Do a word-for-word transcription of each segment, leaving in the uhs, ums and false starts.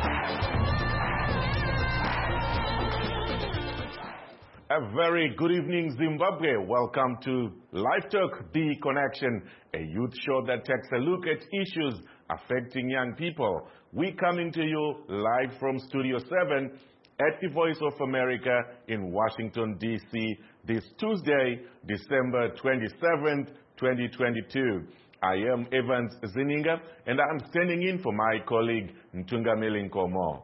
A very good evening, Zimbabwe. Welcome to Live Talk, The Connection, a youth show that takes a look at issues affecting young people. We're coming to you live from Studio seven at the Voice of America in Washington, D C this Tuesday, December twenty-seventh, twenty twenty-two. I am Evans Zininga, and I'm standing in for my colleague, Ntungameli Nkomo.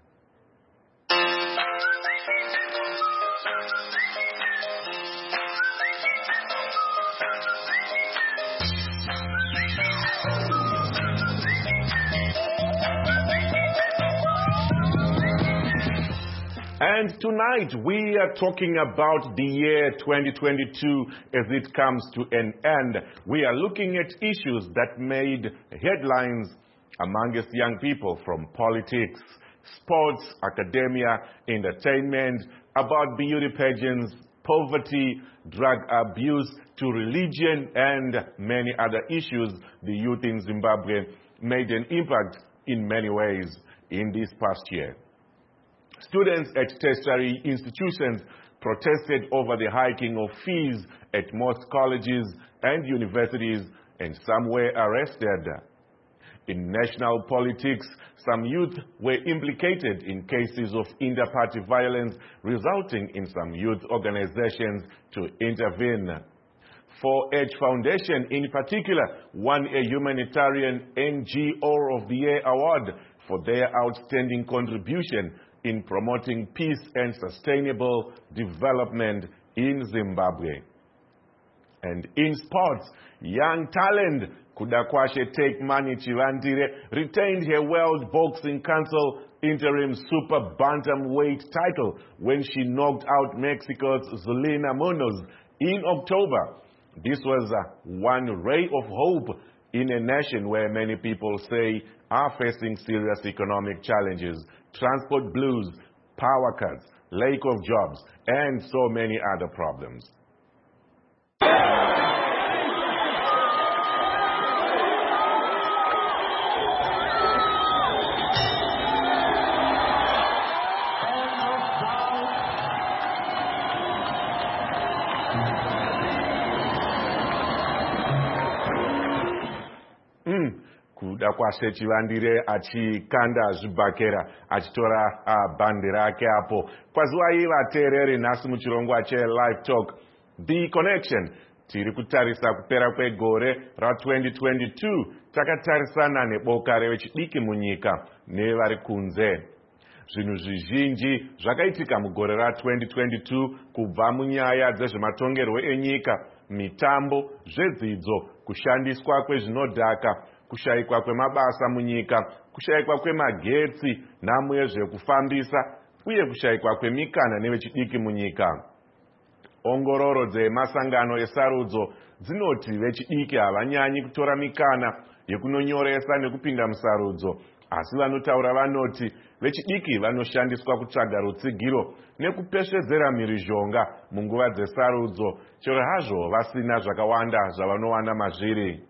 And tonight we are talking about the year twenty twenty-two as it comes to an end. We are looking at issues that made headlines amongst young people, from politics, sports, academia, entertainment, about beauty pageants, poverty, drug abuse, to religion, and many other issues. The youth in Zimbabwe made an impact in many ways in this past year. Students at tertiary institutions protested over the hiking of fees at most colleges and universities, and some were arrested. In national politics, some youth were implicated in cases of inter-party violence, resulting in some youth organizations to intervene. four H Foundation, in particular, won a Humanitarian N G O of the Year award for their outstanding contribution in promoting peace and sustainable development in Zimbabwe. And in sports, young talent Kudakwashe Takemoney Chivandire retained her World Boxing Council interim super bantamweight title when she knocked out Mexico's Zulina Munoz in October. This was uh, one ray of hope in a nation where many people say are facing serious economic challenges, transport blues, power cuts, lack of jobs, and so many other problems. Kuda kwashe Chivandire achikanda zvibhakera achitora uh, bhandi rake apo. Kwazuva iyi vateereri nhasi muchirongwa che Live Talk The Connection tiri kutarisa kupera kwegore ra twenty twenty-two. Takatarisana neboka revechidiki munyika nevari kunze. Zvinhu zvizhinji zvakaitika mugore ra twenty twenty-two, kubva munyaya dzezvematongerwo enyika, mitambo, zvedzidzo, kushandiswa kwezvinodhaka, kushayikwa kwemabasa munyika, kushayikwa kwemagetsi, nhamu yezvekufambisa, uye kushayikwa kwemikana nevechidiki munyika. Ongororo dzemasangano esarudzo dzinoti vechidiki havanyanyi kutora mikana yekunonyoresa nekupinda musarudzo, asi vanotaura vanoti vechidiki vanoshandiswa kutsvaga rutsigiro nekupesvedzera mhirizhonga munguva dzesarudzo, chero hazvo vasina zvakawanda zvavanowana mazviri.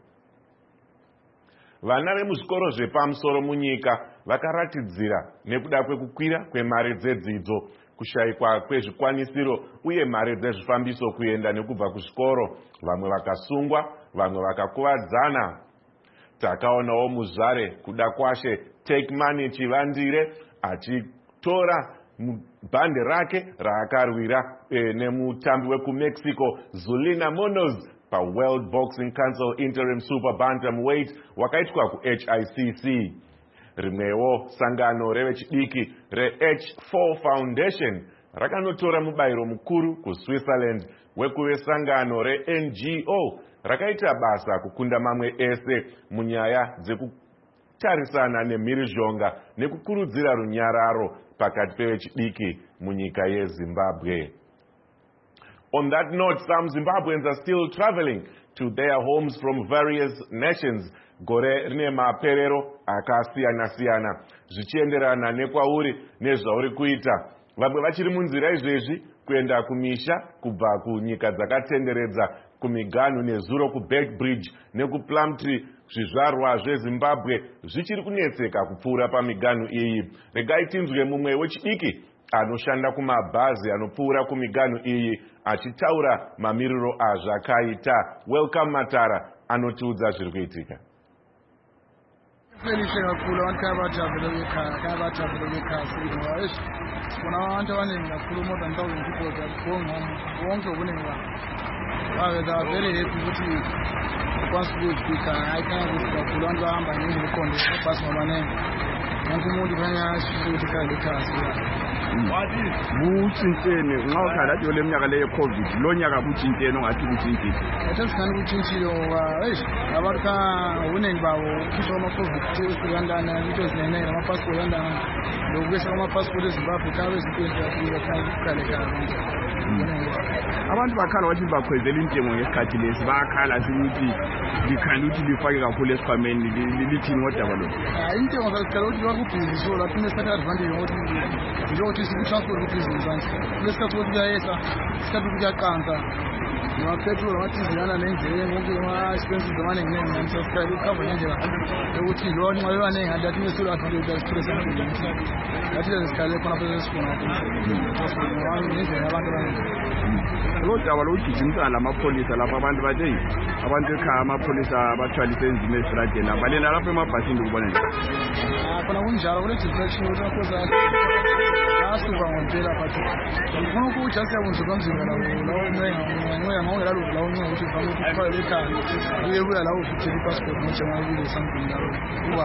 Vana vemuzvikoro zvepamusoro munyika vakaratidzira nekuda kwekukwira kwemari dzedzidzo, kushayikwa kwezvikwanisiro uye mari dzezvifambiso kuenda nekubva kuzvikoro. Vamwe vakasungwa, vamwe vakakuvadzana. Takaonawo muzvare Kudakwashe Takemoney Chivandire achitora bhandi rake raakarwira e, nemutambi wekumexico Zulina Munoz pa World Boxing Council interim super bantamweight wakaitwa ku H I C C. Rimwewo sangano revechidiki re H four Foundation rakanotora mubayiro mukuru kuSwitzerland wekuve sangano re N G O rakaita basa kukunda mamwe ese munyaya dzekutarisana nemhirizhonga nekukurudzira runyararo pakati pevechidiki munyika yeZimbabwe. On that note, some Zimbabweans are still traveling to their homes from various nations. Gore rine maperero akasiyana-siyana zvichienderana nekwauri nezvauri kuita. Vamwe vachiri munzira izvezvi kuenda kumisha kubva kunyika dzakatenderedza kuMiganu neZuro kuBeckbridge nekuPlumtree zvizvarwa zveZimbabwe zvichiri kunetseka kupfuura paMiganu iyi. Regai tinzwe mumwe wechidiki anoshanda kumabhazi anopfuura kuMiganu iyi achitaura mamiriro azvakaita. Welcome Matara, anotiudza zviri kuitika. Felice kakhulu abantu abajabule ekhaya abajabule ekhaya sibona eish sibona abantu abaningi kakhulu more than one thousand people zabonga wonke obuningi babo babe they are very happy ukuthi ukwazi ukufika ayikho ukuthi kakhulu abantu bahamba ngezikhonde ebhasi ngabanengi wonke umuntu bayasho ukuthi ekhaya ekhaya Buthintene nxa ukhala nje leminyaka le COVID lo nyaka buthintene ongathi buthintile. Ethesikani buthintile ngoba eish abantu ka uningi bawo ukhisha ama COVID eSiyandana into ezinene ama passport yandana lokwesa ama passport eZimbabwe kabe izinto ezifika ekhaya ekhaya. Abantu bakhala wathi bakhwezela intengo ngesikhathi lesi bakhala ukuthi likhanda ukuthi lifake kakhulu esikhwameni lithini ngodaba lo. Hayi intengo zasikhala ukuthi bakubhizi so lapho nesithatha advantage ngokuthi nje ukuthi sikutransport business manje lesikhathi ukuthi kuyayesa isikhathi kuyaqanza noma petrol amathizilana nendlela ngonke ama expenses amaningi nengi ngisasikhala ikhava ngendlela ukuthi lo nxa bebaningi kanti athi nesula advantage express ukuthi athi lesikhala khona phela sifuna ukuthi ngendlela abantu abaningi lo daba lo ugijimisa lamapholisa lapha abantu bathe abantu ekhaya amapolisa abathwalise enzima estradeni abalena lapha emabhasini ukubona nje khona kunjalo kule distraction ukuthi akhoza asuka ngompela but ngifuna ukuthi asiyabunza kanzima la lawo nwenga nwenga ngeke la lawo nwenga ukuthi ufike ukufaka ekhaya uye buya la ufithi passport nje ngakule something la uba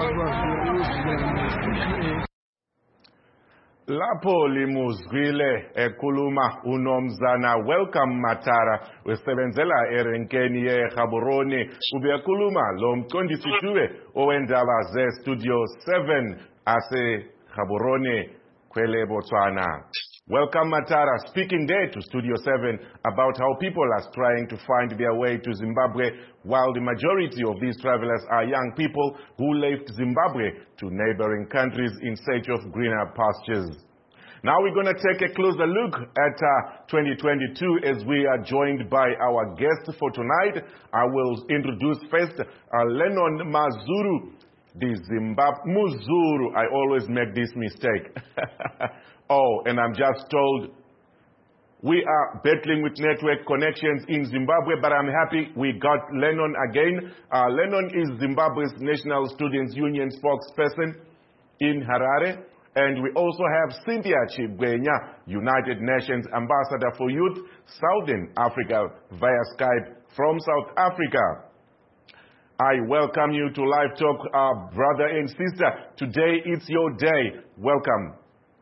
uzile Lapho limuzwile ekhuluma uNomzana Welcome Matara wesebenzela erenkeni yeGaborone ubekhuluma lo mqondisi owendaba ze Studio seven ase Gaborone kwele Botswana. Welcome Matara, speaking there to Studio seven about how people are trying to find their way to Zimbabwe, while the majority of these travelers are young people who left Zimbabwe to neighboring countries in search of greener pastures. Now we're going to take a closer look at uh, twenty twenty-two as we are joined by our guest for tonight. I will introduce first uh, Lennon Mazuru, the Zimbabwe Muzuru. I always make this mistake. Oh, and I'm just told we are battling with network connections in Zimbabwe, but I'm happy we got Lennon again. Uh, Lennon is Zimbabwe's National Students Union spokesperson in Harare. And we also have Cynthia Chibwenya, United Nations Ambassador for Youth, Southern Africa, via Skype from South Africa. I welcome you to Live Talk, uh, brother and sister. Today it's your day. Welcome.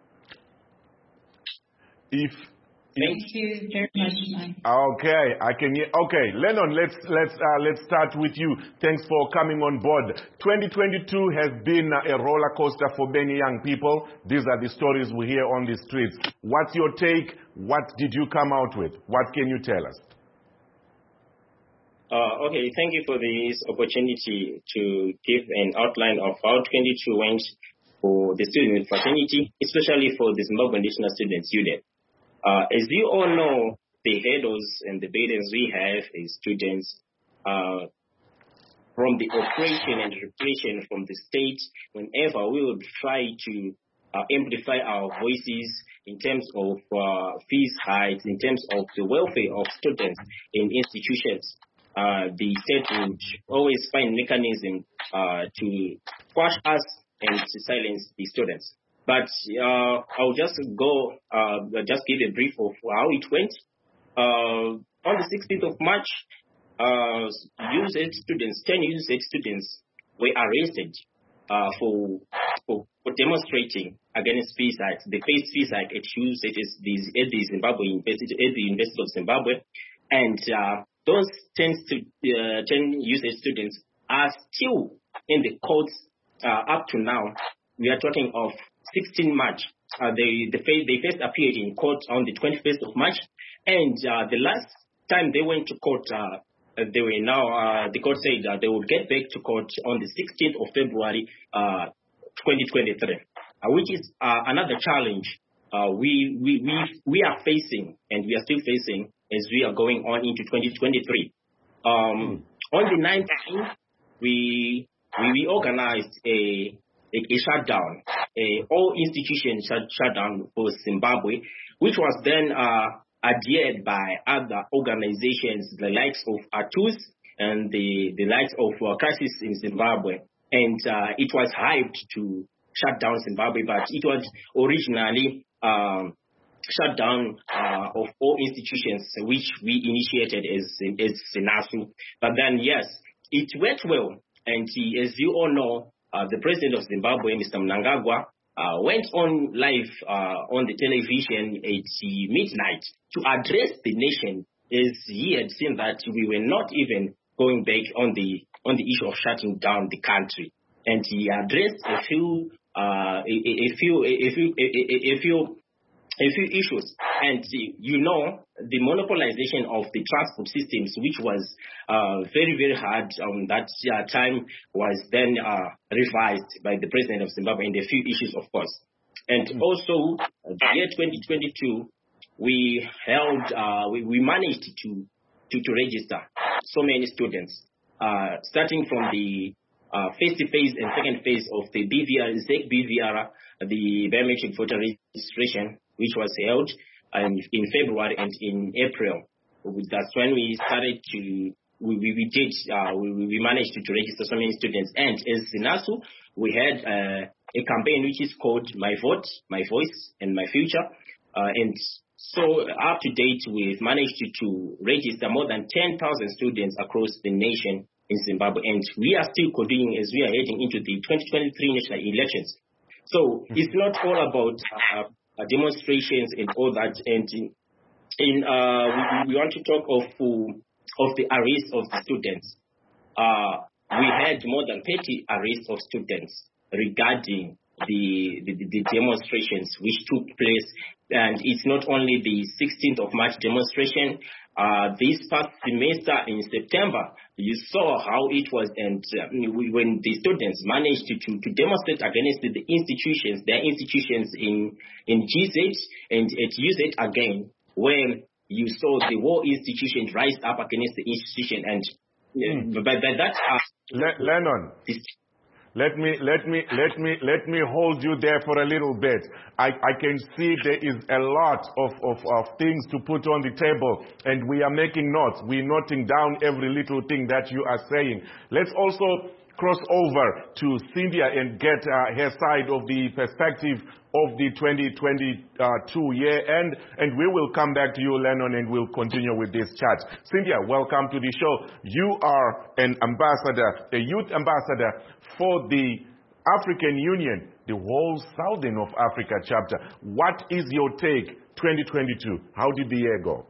If Thank you very much. Okay, I can hear. Okay, Lennon, let's let's uh, let's start with you. Thanks for coming on board. twenty twenty-two has been a roller coaster for many young people. These are the stories we hear on the streets. What's your take? What did you come out with? What can you tell us? Uh, okay, thank you for this opportunity to give an outline of how twenty-two went for the student fraternity, especially for the Zimbabwe National Students Union. Uh, as you all know, the hurdles and the burdens we have as students uh, from the oppression and repression from the state, whenever we would try to uh, amplify our voices in terms of uh, fees hikes, in terms of the welfare of students in institutions, uh, the state would always find mechanism uh, to quash us and to silence the students. But uh, I'll just go, uh, just give a brief of how it went. Uh, on the sixteenth of March, uh, U S A students, ten U S A students were arrested uh, for, for for demonstrating against fees hikes. They faced fees hike at U S A, at the Zimbabwe University, at the University of Zimbabwe, and uh, those ten, uh, ten U S A students are still in the courts uh, up to now. We are talking of sixteenth March. Uh, they, they, they first appeared in court on the twenty-first of March, and uh, the last time they went to court, uh, they were now, uh, the court said uh, they would get back to court on the sixteenth of February, uh, twenty twenty-three, uh, which is uh, another challenge uh, we, we, we, we are facing, and we are still facing as we are going on into twenty twenty-three. Um, on the nineteenth, we we, we organized a, a, a shutdown, a all institutions shut, shutdown for Zimbabwe, which was then uh, adhered by other organizations, the likes of A T U S and the, the likes of uh, Crisis in Zimbabwe. And uh, it was hyped to shut down Zimbabwe, but it was originally um, shut down uh, of all institutions which we initiated as, as SINASU. But then, yes, it went well. And he, as you all know, uh, the president of Zimbabwe, Mister Mnangagwa, uh, went on live uh, on the television at midnight to address the nation, as he had seen that we were not even going back on the on the issue of shutting down the country. And he addressed a few uh, a, a, a few a, a few a, a, a few a few issues. And you know, the monopolization of the transport systems, which was uh, very, very hard um, that uh, time, was then uh, revised by the president of Zimbabwe in a few issues, of course. And also, the year twenty twenty-two, we held, uh, we, we managed to, to, to register so many students, uh, starting from the uh, first phase and second phase of the B V R, Z B V R, the biometric voter registration, which was held um, in February and in April. That's when we started to, we, we, we did, uh, we, we managed to, to register so many students. And as SINASU, we had uh, a campaign which is called My Vote, My Voice, and My Future. Uh, and so up to date, we've managed to, to register more than ten thousand students across the nation in Zimbabwe. And we are still continuing as we are heading into the twenty twenty-three national elections. So it's not all about uh, demonstrations and all that. And in, in uh, we, we want to talk of uh, of the arrest of the students. Uh, we had more than thirty arrests of students regarding the, the the demonstrations which took place. And it's not only the sixteenth of March demonstration. Uh, this past semester in September, you saw how it was, and uh, when the students managed to, to, to demonstrate against the, the institutions, their institutions in in G Z and at U Z again, when you saw the war institutions rise up against the institution, and uh, mm. by, by that, uh, Le- Lennon. Let me, let me, let me, let me hold you there for a little bit. I, I can see there is a lot of, of, of things to put on the table, and we are making notes. We're noting down every little thing that you are saying. Let's also cross over to Cynthia and get uh, her side of the perspective of the twenty twenty-two year end, and we will come back to you, Lennon, and we'll continue with this chat. Cynthia, welcome to the show. You are an ambassador, a youth ambassador for the African Union, the whole Southern of Africa chapter. What is your take, twenty twenty-two? How did the year go?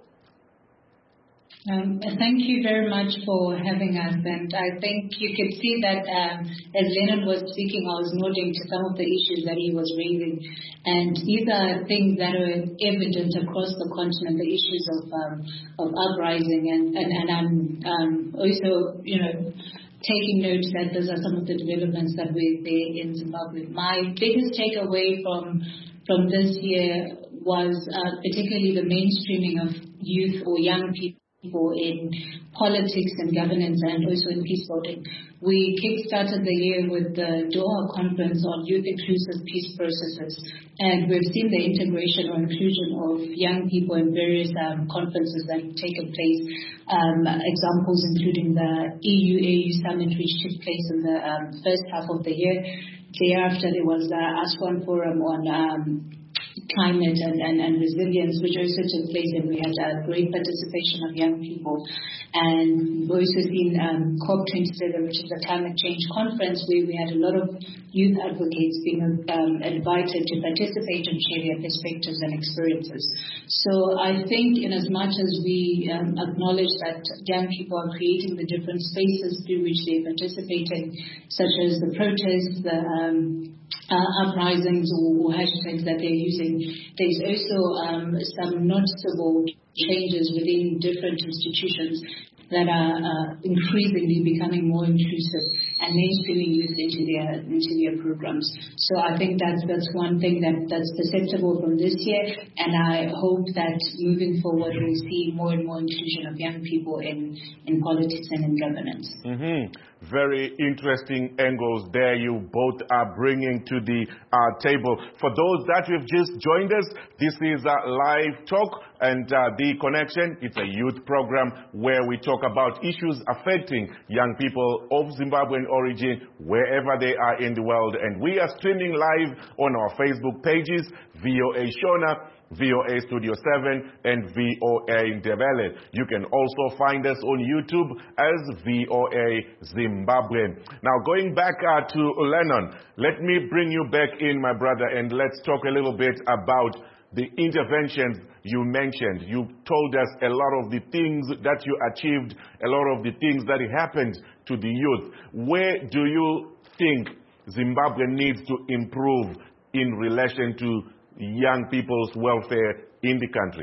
Um, thank you very much for having us, and I think you could see that um, as Lennon was speaking, I was noting to some of the issues that he was raising, and these are things that are evident across the continent, the issues of um, of uprising, and and, and I'm um, also, you know, taking note that those are some of the developments that we're there in Zimbabwe. My biggest takeaway from from this year was uh, particularly the mainstreaming of youth or young people in politics and governance, and also in peace building. We kick-started the year with the Doha Conference on Youth Inclusive Peace Processes, and we've seen the integration or inclusion of young people in various um, conferences that have taken place. Um, examples including the E U A U summit, which took place in the um, first half of the year. Thereafter, there was the ASWAN Forum on um, climate and, and, and resilience, which also took place, and we had a great participation of young people. And we've also seen um, COP twenty-seven, which is a climate change conference, where we had a lot of youth advocates being um, invited to participate and share their perspectives and experiences. So I think in as much as we um, acknowledge that young people are creating the different spaces through which they're participating, such as the protests, the um, Uh, uprisings or, or hashtags that they're using, there's also um, some noticeable changes within different institutions that are uh, increasingly becoming more inclusive. and mainstreaming youth into their into their programs. So I think that's that's one thing that, that's perceptible from this year, and I hope that moving forward we'll see more and more inclusion of young people in, in politics and in governance. Mm-hmm. Very interesting angles there you both are bringing to the uh, table. For those that have just joined us, this is a live talk, and uh, The Connection, it's a youth program where we talk about issues affecting young people of Zimbabwean origin wherever they are in the world. And we are streaming live on our Facebook pages, V O A Shona, V O A Studio seven, and V O A Ndebele. You can also find us on YouTube as V O A Zimbabwe. Now, going back uh, to Lennon, let me bring you back in, my brother, and let's talk a little bit about the interventions you mentioned. You told us a lot of the things that you achieved, a lot of the things that happened to the youth. Where do you think Zimbabwe needs to improve in relation to young people's welfare in the country?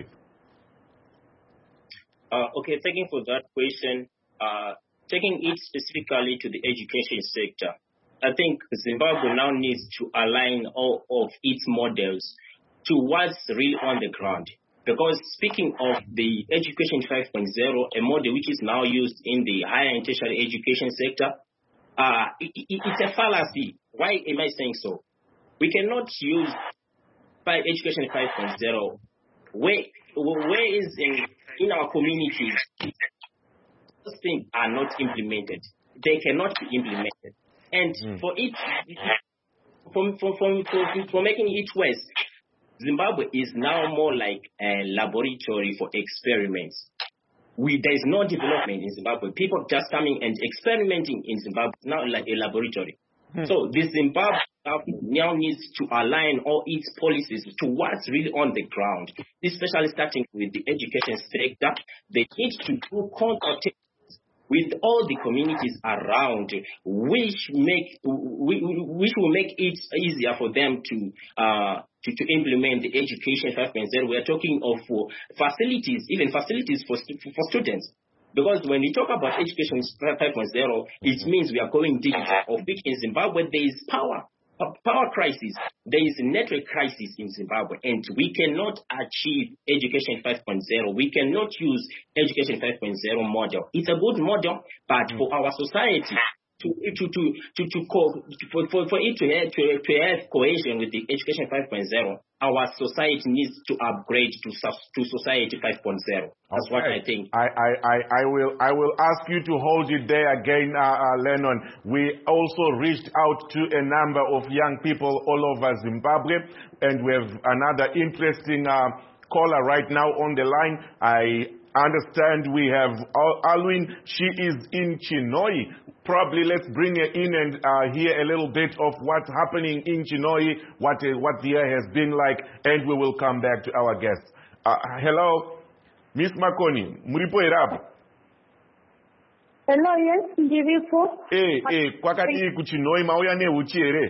Uh, okay, thank you for that question. Uh, taking it specifically to the education sector, I think Zimbabwe now needs to align all of its models to what's really on the ground. Because speaking of the Education five point oh, a model which is now used in the higher and tertiary education sector, uh, it, it, it's a fallacy. Why am I saying so? We cannot use by Education five point oh, where, where is in, in our communities, those things are not implemented. They cannot be implemented. And mm. for it, for, for, for, for, for making it worse, Zimbabwe is now more like a laboratory for experiments. We, there is no development in Zimbabwe. People just coming and experimenting in Zimbabwe is now like a laboratory. Hmm. So the Zimbabwe now needs to align all its policies to what's really on the ground, especially starting with the education sector. They need to do consultations with all the communities around, which make which will make it easier for them to uh, to, to implement the Education five point oh. We are talking of uh, facilities, even facilities for for students. Because when we talk about Education five point oh, it means we are going digital, of which in Zimbabwe there is power. A power crisis, there is a network crisis in Zimbabwe, and we cannot achieve Education five point oh. We cannot use Education five point oh model. It's a good model, but for our society to to to to, to co- for, for for it to have to, to have cohesion with the Education five point oh, our society needs to upgrade to to Society five point oh. That's okay. What I think. I, I, I, I will I will ask you to hold it there again, uh, uh, Lennon. We also reached out to a number of young people all over Zimbabwe, and we have another interesting uh, caller right now on the line. I understand we have Alwyn. She is in Chinhoyi. Probably let's bring her in and uh, hear a little bit of what's happening in Chinhoyi, what uh, what the year has been like, and we will come back to our guests. Uh, hello, Miss Makoni, muripo erapo? Hello, yes, ndiripo. Eh, eh, kwakati kuChinhoyi mauya nehuchi ere?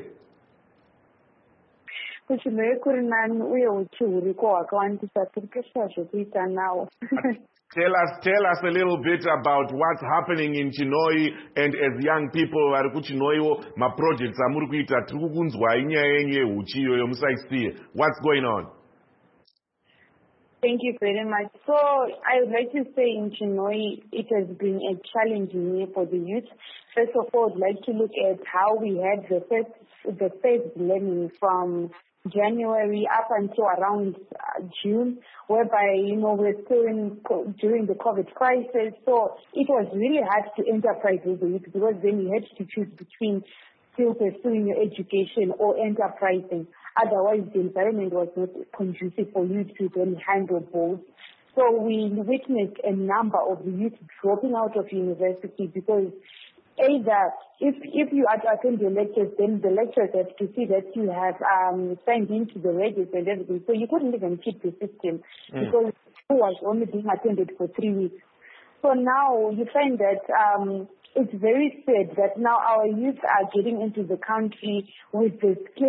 Kuchinhoyi kuri nani uye huchi huriko hwakawandisa, tiri kuita zvekuita nawo. Tell us, tell us a little bit about what's happening in Chinhoyi, and as young people vari kuChinhoyi ma projects amuri kuita tiri kukunzwai nyaya yenyu yehuchi iyoyo musaisiye. What's going on? Thank you very much. So I would like to say in Chinhoyi, it has been a challenging year for the youth. First of all, I'd like to look at how we had the first, the first learning from January up until around uh, June, whereby, you know, we're still in during the COVID crisis. So it was really hard to enterprise with the youth, because then you had to choose between still pursuing your education or enterprising. Otherwise, the environment was not conducive for you to then handle both. So we witnessed a number of youth dropping out of university because either if if you attend the lectures, then the lecturers have to see that you have um, signed into the register and everything. So you couldn't even keep the system mm. because it was only being attended for three weeks. So now you find that um, it's very sad that now our youth are getting into the country with the skill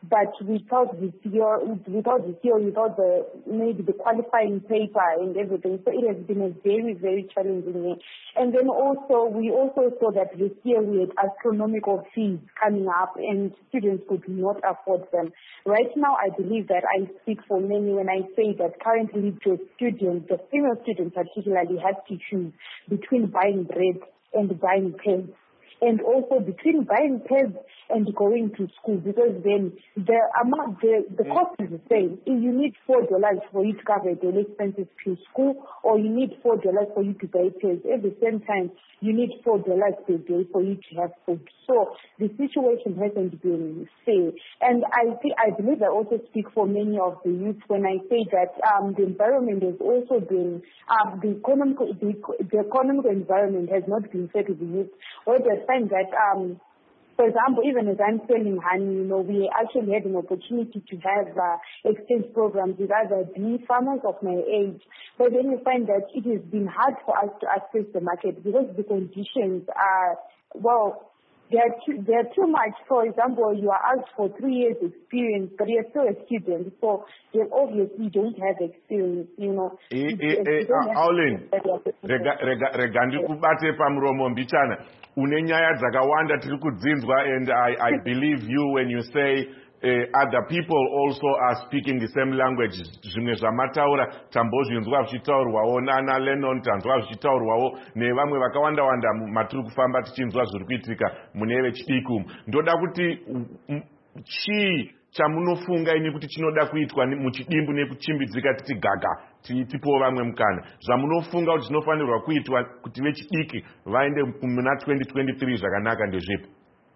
but without the theory, without the theory, without the maybe the qualifying paper and everything. So it has been a very, very challenging year. And then also, we also saw that this year we had astronomical fees coming up and students could not afford them. Right now, I believe that I speak for many when I say that currently the students, the female students particularly, have to choose between buying bread and buying pens. And also between buying pads and going to school, because then the amount, the, the cost is the same. If you need four dollars for you to cover daily expenses to school, or you need four dollars for you to buy pads. At the same time, you need four dollars per day for you to have food. So the situation hasn't been fair. And I think I believe I also speak for many of the youth when I say that um, the environment has also been um, the economic the, the economic environment has not been fair to the youth. Where they find that, um, for example, even as I'm selling honey, you know, we actually had an opportunity to have uh, exchange programs with other bee farmers of my age. But then you find that it has been hard for us to access the market because the conditions are, well, they are too, they are too much. For example, you are asked for three years experience, but you're still a student, so you obviously don't have experience, you know. Aulin, rega ndikubate pamuromo mbichana. Une nyaya dzakawanda tiri kudzinzwa, and I, I believe you when you say uh, other people also are speaking the same language. Zvimwe zvamataura tambozvinzwa zvichitaurwawo nana Lennon, tanzwa zvichitaurwawo nevamwe vakawanda wanda matiri kufamba tichinzwa zviri kuitika mune vechidiki umu. Ndoda kuti chii chamunofunga ini kuti chinoda kuitwa muchidimbu nekuchimbidzika titi gaga tipowo vamwe mukana, zvamunofunga kuti zvinofanirwa kuitwa kuti vechidiki vaende muna twenty twenty-three zvakanaka ndezvipi?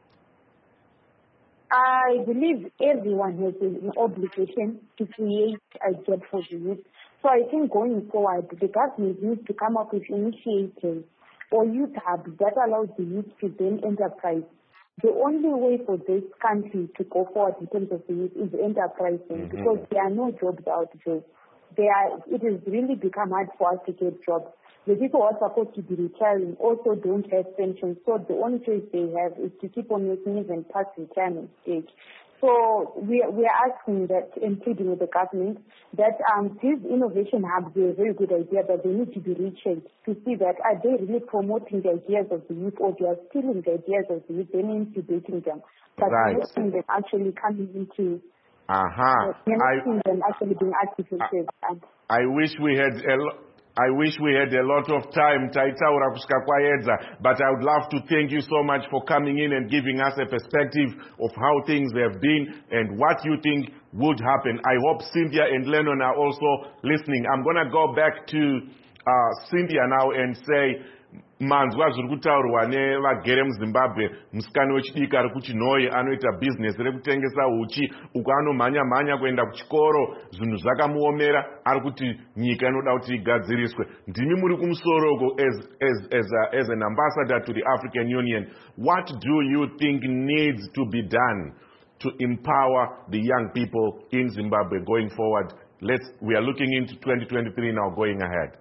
I believe everyone has an obligation to create a job for the youth. So I think going forward, the government needs to come up with initiatives or youth hubs that allows the youth to gain enterprise. The only way for this country to go forward in terms of the youth is enterprising, mm-hmm. because there are no jobs out there. There are, it has really become hard for us to get jobs. The people who are supposed to be retiring also don't have pensions, so the only choice they have is to keep on working even past retirement stage. So we, we are asking that, including with the government, that um, these innovation hubs are a very good idea, but they need to be rechecked to see that are they really promoting the ideas of the youth, or they are stealing the ideas of the youth, then incubating them. But right. we're not seeing them actually coming into, uh-huh. we're not I, seeing them actually being activated. I, I wish we had a lot. I wish we had a lot of time, taitaura kusvika kwaedza, but I would love to thank you so much for coming in and giving us a perspective of how things have been and what you think would happen. I hope Cynthia and Lennon are also listening. I'm going to go back to uh, Cynthia now and say, manzwa zviri kutaurwa nevagere muZimbabwe, musikana wechidiki ari kuChinhoyi anoita business rekutengesa uchi, uko anomhanya mhanya kuenda kuchikoro, zvinhu zvakamuomera, ari kuti nyika inoda kuti igadziriswe. Ndimi muri kumusoroko as as as a, as an ambassador to the African Union. What do you think needs to be done to empower the young people in Zimbabwe going forward? Let's we are looking into twenty twenty-three now, going ahead.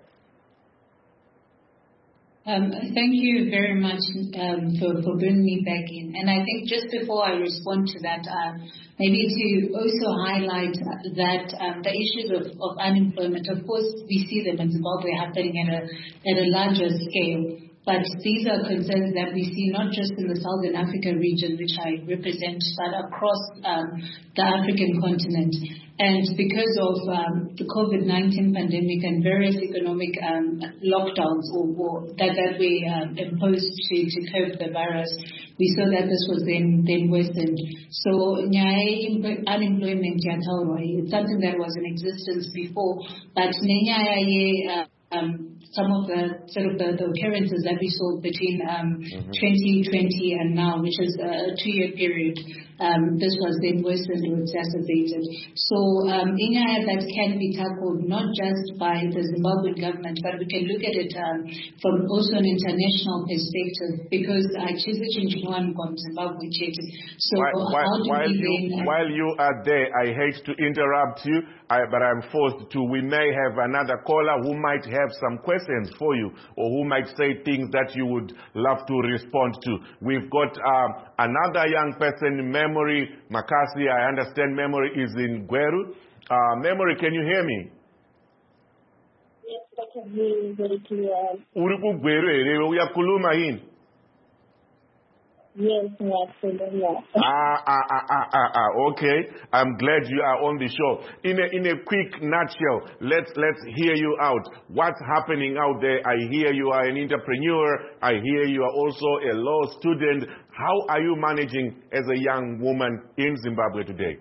Um, thank you very much um, for, for bringing me back in. And I think just before I respond to that, uh, maybe to also highlight that um, the issues of, of unemployment, of course, we see them in Zimbabwe happening at a, at a larger scale. But these are concerns that we see not just in the Southern Africa region, which I represent, but across um, the African continent. And because of um, the COVID nineteen pandemic and various economic um, lockdowns or, or that, that were um, imposed to, to curb the virus, we saw that this was then, then worsened. So unemployment, it's something that was in existence before, but uh, Um, some of the sort of the, the occurrences that we saw between um, mm-hmm. twenty twenty and now, which is a two-year period, um, this was then worsened or exacerbated. So um, Inyaya that can be tackled not just by the Zimbabwean government, but we can look at it um, from also an international perspective, because uh, Chizichinchinwan from Zimbabwe cheated. So while, how while, do while, we you, then, uh, while you are there, I hate to interrupt you, I, but I'm forced to. We may have another caller who might have some questions for you, or who might say things that you would love to respond to. We've got um, another young person, member Memory Makasi. I understand Memory is in Gweru. Uh, Memory, can you hear me? Yes, I can hear you very clear. Uri ku Gweru ere uyakhuluma yini? Yes, absolutely. Ah, ah, ah, ah, ah, ah, okay. I'm glad you are on the show. In a, in a quick nutshell, let's, let's hear you out. What's happening out there? I hear you are an entrepreneur. I hear you are also a law student. How are you managing as a young woman in Zimbabwe today?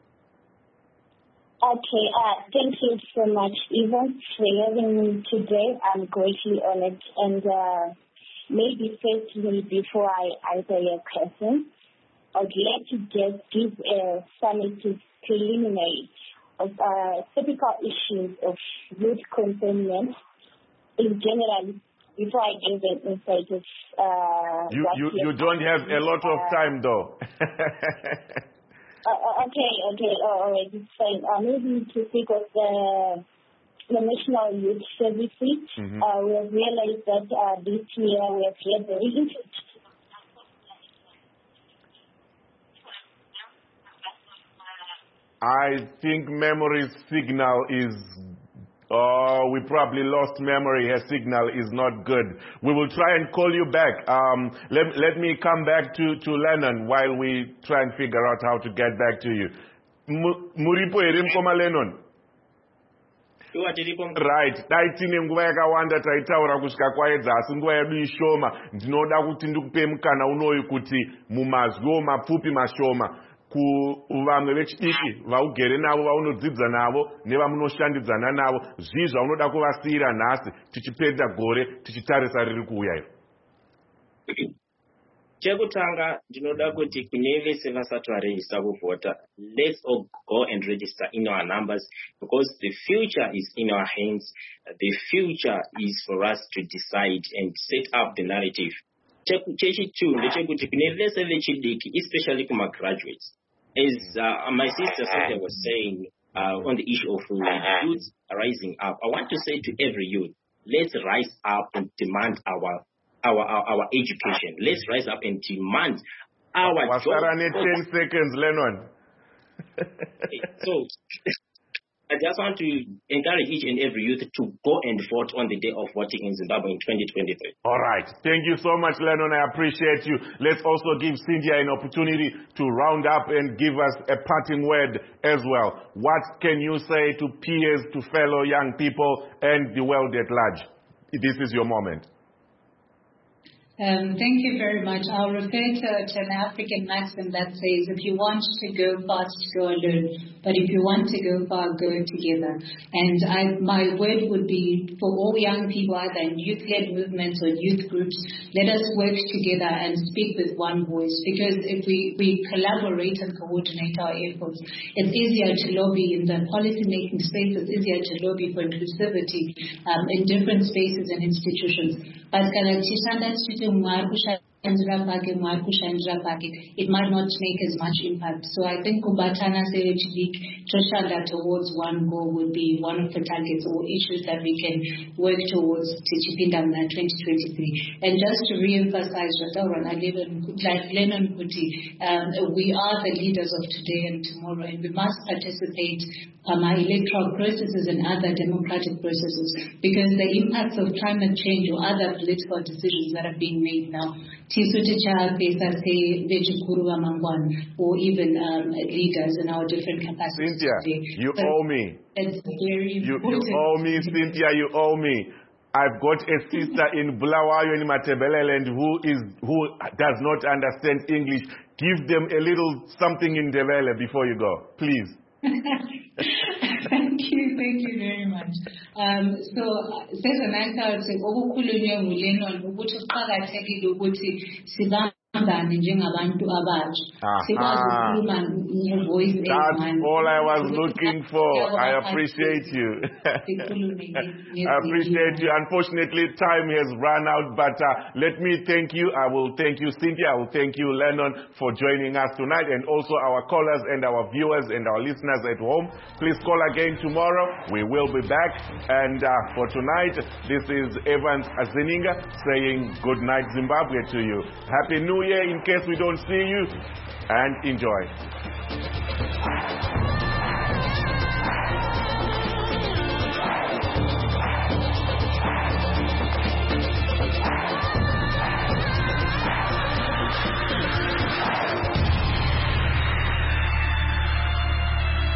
Okay, uh, thank you so much, Ivan, for having me today. I'm greatly honored. And uh, maybe firstly, before I answer your question, I'd like to just give a summative preliminary of uh, typical issues of youth containment in general before I give an insight of uh, You, what you, we you don't have a lot of uh, time, though. uh, okay, okay, oh, all right, it's fine. Uh, maybe to speak of the the National Youth Service Week, Mm-hmm. uh, we have realized that uh, this year we have had very interesting. I think Memory's signal is... Oh, we probably lost Memory. Her signal is not good. We will try and call you back. Um, let, let me come back to, to Lennon while we try and figure out how to get back to you. Mu- Muripo ere mkoma Lennon? Right. Dai tine nguva yakawanda taitaura kusvika kwaedza asi nguva yedu ishoma. Ndinoda kuti ndikupe mukana unoyu kuti mumazwi mapfupi mashoma kuvamwe vechidiki vaugere navo vaunodzidza navo nevamunoshandidzana navo zvii zvaunoda kuvasiyira nhasi tichipedza gore tichitarisa riri kuuya iro. Chekutanga ndinoda kuti kune vese vasati varejista kuvhota, let's all go and register in our numbers because the future is in our hands. The future is for us to decide and set up the narrative. Chechitu ndechekuti kune vese vechidiki, especially kuma graduates, as uh, my sister Sophia was saying uh, on the issue of uh, youth rising up, I want to say to every youth, let's rise up and demand our Our, our our education. Let's rise up and demand our Wasara ne job. ten seconds, Lennon. So, I just want to encourage each and every youth to go and vote on the day of voting in Zimbabwe in twenty twenty-three. All right. Thank you so much, Lennon. I appreciate you. Let's also give Cynthia an opportunity to round up and give us a parting word as well. What can you say to peers, to fellow young people, and the world at large? This is your moment. Um, thank you very much. I'll refer to, to an African maxim that says, if you want to go fast, go alone. But if you want to go far, go together. And I, my word would be for all young people, either in youth-led movements or youth groups, let us work together and speak with one voice. Because if we, we collaborate and coordinate our efforts, it's easier to lobby in the policy-making space. It's easier to lobby for inclusivity um, in different spaces and institutions. But it might not make as much impact. So I think Kubatana Sevich Trashada towards one goal would be one of the targets or issues that we can work towards to Chipindam twenty twenty-three. And just to re-emphasize, like Lennon Kuti, um, we are the leaders of today and tomorrow, and we must participate um, our electoral processes and other democratic processes, because the impacts of climate change or other political decisions that are being made now, or even um, leaders in our different capacities. Cynthia, today. you But owe me. It's very You, important. you owe me, Cynthia, you owe me. I've got a sister in Bulawayo in Matebeleland who is who does not understand English. Give them a little something in Ndebele before you go, please. Thank you, thank you very much. Um, so, sesanaka okukhulunywe nguLennon ukuthi kuqakathekile ukuthi sibambane njengabantu abatsha. Sikwazi ukukhuluma ngevoice eyi-one. That's all I was looking for. I appreciate you. I appreciate you. Unfortunately, time has run out, but uh, let me thank you. I will thank you, Cynthia. I will thank you, Lennon, for joining us tonight, and also our callers and our viewers and our listeners at home. Please call again tomorrow. We will be back. And uh, for tonight, this is Evans Azininga saying good night, Zimbabwe, to you. Happy New Year. in case we don't see you, and enjoy.